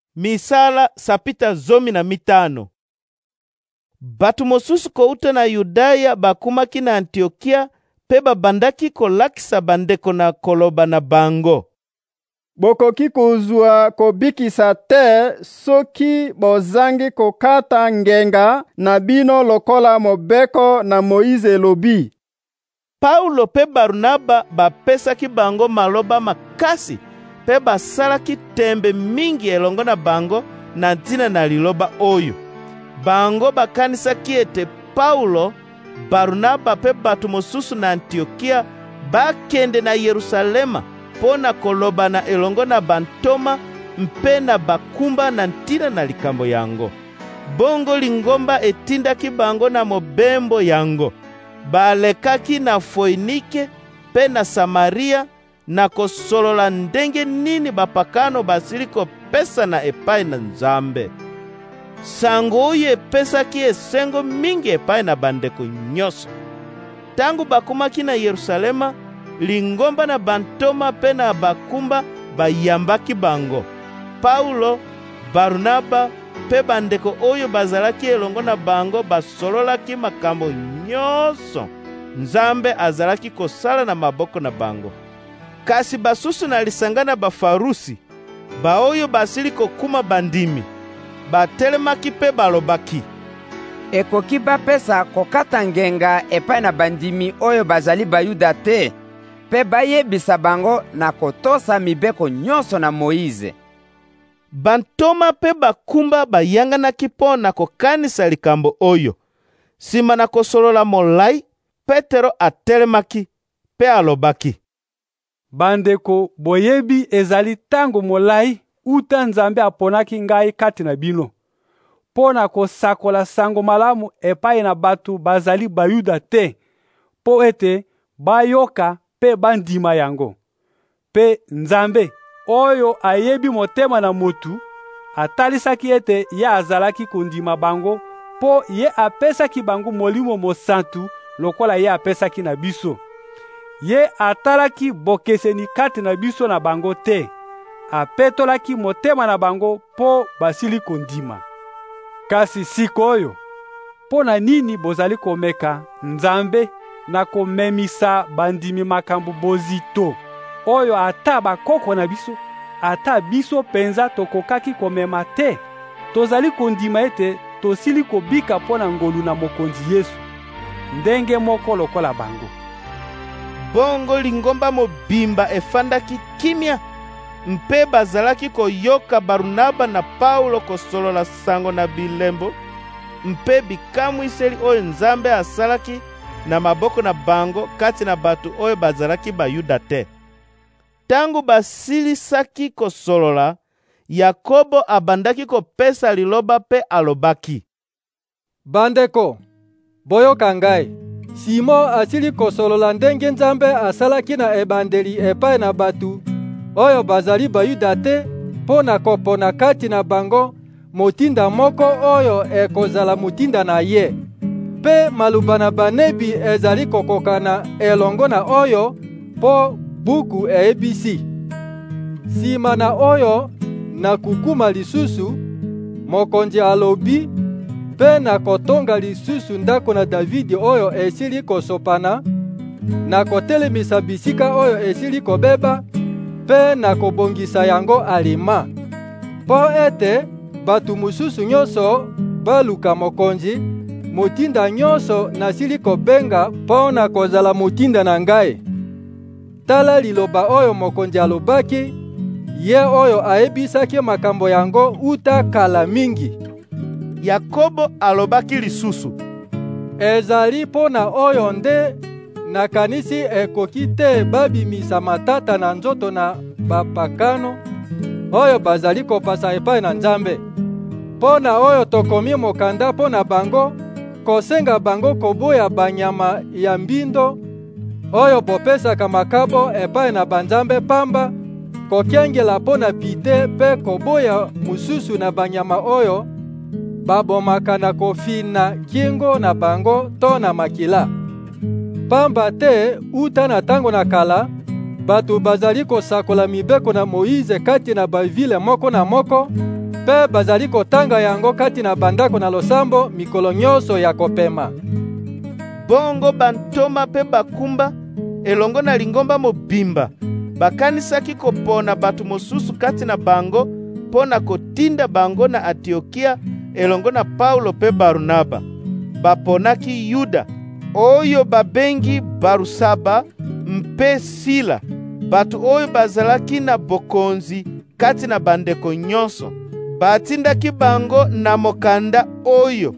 Misala sapita 15. Batu mosusu kouta na Yudaya bakumaki na Antiokia pe babandaki kolakisa bandeko na koloba na bango. Bokoki kozwa kobikisa te soki bozangi kokata ngenga na bino lokola mobeko na Moize elobi. Paulo pe Barnaba bapesaki bango maloba makasi pe basalaki tembe mingi elongo na bango na ntina na liloba oyo. Bango bakanisaki ete Paulo, Barnaba pe batu mosusu na Antiokia bakende na Yerusalema mpo na koloba na elongo na bantoma mpe na bakumba na ntina na likambo yango. Bongo Lingomba etindaki bango na mobembo yango. Balekaki na Foinike pe na Samaria na kosolola ndenge nini bapakano basili kopesa na epai na Nzambe. Sango oyo epesaki esengo mingi epai na bandeko nyonso. Tangu bakumaki na Yerusalema, Lingomba na bantoma pe na bakumba bayambaki bango. Paulo, Barnaba pe bandeko oyo bazalaki elongo na bango basololaki makambo nyonso Nzambe azalaki kosala na maboko na bango. Kasi basusu na lisanga na bafarusi baoyo basili kokuma bandimi batelemaki pe balobaki: ekoki bapesa kokata ngenga epai na bandimi oyo bazali Bayuda te pe bayebisa bango na kotosa mibeko nyonso na Moize. Bantoma pe bakumba bayanganaki mpo na kokanisa likambo oyo. Sima na kosolola molai, Petero atelemaki pe alobaki: bandeko, boyebi ezali tango molai uta Nzambe aponaki ngai kati na bino mpo na kosakola sango malamu epai na batu bazali Bayuda te mpo ete bayoka pe bandima yango. Pe Nzambe oyo ayebi motema na motu atalisaki ete ye azalaki kondima bango mpo ye apesaki bango Molimo Mosantu lokola ye apesaki na biso. Ye atalaki bokeseni kati na biso na bango te, apetolaki motema na bango mpo basili kondima. Kasi sikoyo, mpo na nini bozali komeka Nzambe na komemisa bandimi makambo bozito oyo ata bakoko na biso, ata biso penza tokokaki komema te? Tozali kondima ete tosili kobika mpo na ngolu na mokonzi Yesu, ndenge moko lokola bango. Bongo Lingomba mobimba efandaki kimia mpe bazalaki koyoka Barnaba na Paulo kosolola sango na bilembo mpe bikamwiseli oyo Nzambe asalaki na maboko na bango kati na batu oyo bazalaki Bayuda te. Tangu basilisaki kosolola, Yakobo abandaki kopesa liloba pe alobaki: bandeko, boyoka ngai. Simo asili kosolola ndenge Nzambe asalaki na ebandeli epai na batu oyo bazali Bayuda te mpo na kopona kati na bango motinda moko oyo ekozala motinda na ye. Pe maluba na banebi ezali kokokana elongo na oyo mpo buku eyebisi. Sima na oyo na kukuma lisusu, mokonzi alobi pe na kotonga lisusu ndako na Davidi oyo esili kosopana, na kotelemisa bisika oyo esili kobeba, pe na kobongisa yango alima. Po ete batu mususu nyonso baluka mokonzi, motinda nyonso nasili kobenga po na kozala motinda na ngai. Tala liloba oyo mokonzi alobaki, ye oyo ayebisaki makambo yango uta kala mingi. Yakobo alobaki lisusu: ezali mpo na oyo nde nakanisi ekoki te babimisa matata na nzoto na bapakano oyo bazali kopasa epai na Nzambe. Mpo na oyo tokomi mokanda mpo na bango, kosenga bango koboya banyama ya mbindo oyo bopesaka makabo epai na banzambe pamba, kokiangela mpo na pite pe koboya mususu na banyama oyo babomaka na kofina kingo na bango to na makila. Pamba te uta na tango na kala, batu bazali kosakola mibeko na Moize kati na bavile moko na moko, mpe bazali kotanga yango kati na bandako na losambo mikolo nyonso ya kopema. Bongo bantoma mpe bakumba elongo na lingomba mobimba bakanisaki kopona bato mosusu kati na bango mpo na kotinda bango na Antiokia elongo na Paulo mpe Barnaba. Baponaki Yuda oyo babengi Barusaba mpe Sila, bato oyo bazalaki na bokonzi kati na bandeko nyonso. Batindaki bango na mokanda oyo: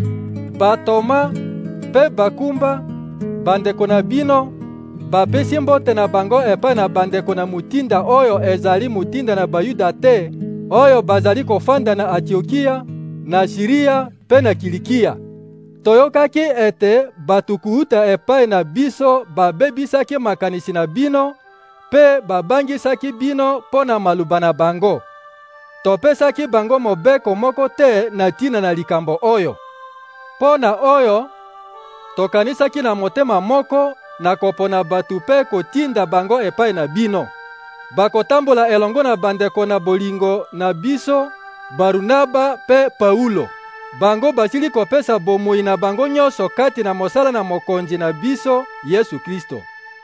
batoma mpe bakumba bandeko na bino, bapesi mbote na bango epai na bandeko na mutinda oyo ezali mutinda na Bayuda te, oyo bazali kofanda na Antiokia, na Siria mpe na Kilikia. Toyokaki ete bato kuuta epai na biso babebisaki makanisi na bino mpe babangisaki bino mpo na maluba na bango. Topesaki bango mobeko moko te na tina na likambo oyo. Mpo na oyo, tokanisaki na motema moko na kopona bato mpe kotinda bango epai na bino. Bakotambola elongo na bandeko na bolingo na biso, Barnaba mpe Paulo. Bango basili kopesa bomoi na bango nyonso kati na mosala na mokonzi na biso Yesu Kristo.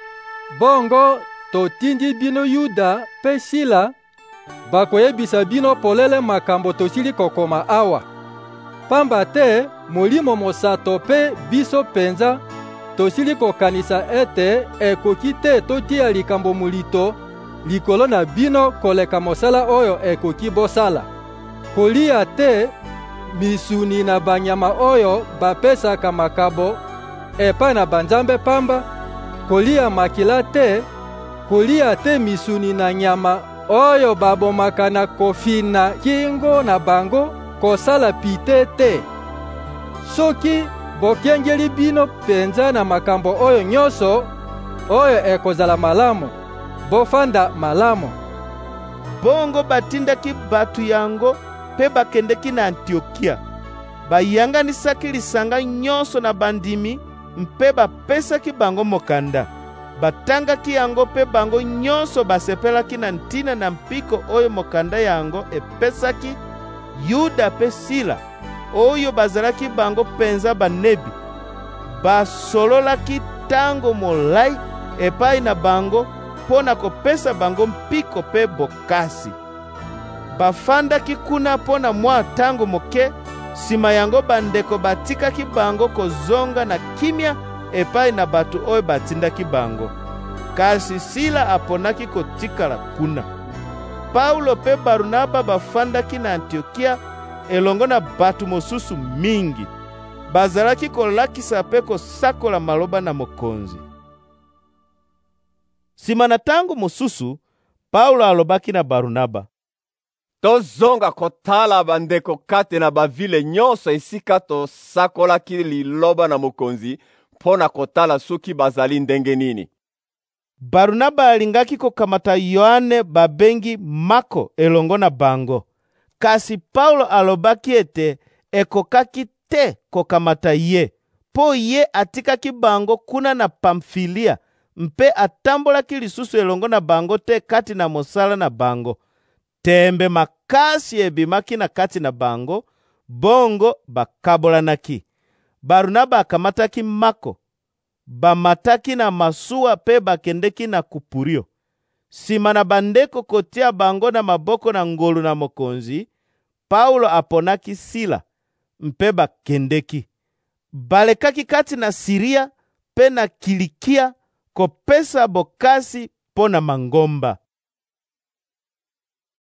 Bongo totindi bino Yuda mpe Sila bakoyebisa bino polele makambo tosili kokoma awa. Pamba te molimo mosato mpe biso penza tosili kokanisa ete ekoki te totia likambo molito likolo na bino koleka mosala oyo ekoki bosala. Kolia te misuni na banyama oyo bapesaka makabo epai na banzambe pamba, kolia makila te, kolia te misuni na nyama oyo babomaka na kofina kingo na bango, kosala pite te. Soki bokengeli bino penza na makambo oyo nyonso oyo ekozala malamu, bofanda malamu. Bongo batindaki batu yango mpe bakendeki na Antiokia. Bayanganisaki lisanga nyonso na bandimi mpe bapesaki bango mokanda. Batangaki yango mpe bango nyonso basepelaki na ntina na mpiko oyo mokanda yango epesaki Yuda mpe Sila oyo bazalaki bango penza banebi. Basololaki tango molai epai na bango mpo na kopesa bango mpiko mpe bokasi. Bafandaki kuna mpo na mwa tango moke, sima yango bandeko batikaki bango kozonga na kimia epai na bato oyo batindaki bango. Kasi Sila aponaki kotikala kuna. Paulo mpe Barnaba bafandaki na Antiokia elongo na bato mosusu mingi. Bazalaki kolakisa mpe kosakola maloba na mokonzi. Sima na tango mosusu, Paulo alobaki na Barnaba: tozonga kotala bandeko kati na bavile nyonso esika tosakolaki liloba na mokonzi mpo na kotala soki bazali ndenge nini. Barnaba alingaki kokamata Yohane babengi Mako elongo na bango. Kasi Paulo alobaki ete ekokaki te kokamata ye, po ye atikaki bango kuna na Pamfilia mpe atambolaki lisusu elongo na bango te kati na mosala na bango. Tembe makasi ebimaki na kati na bango, bongo bakabolanaki. Barnaba akamataki Mako, bamataki na masuwa mpe bakendeki na Kupurio. Sima na bandeko kotia bango na maboko na ngolu na mokonzi, Paulo aponaki Sila mpe bakendeki. Balekaki kati na Siria mpe na Kilikia kopesa bokasi mpo na mangomba.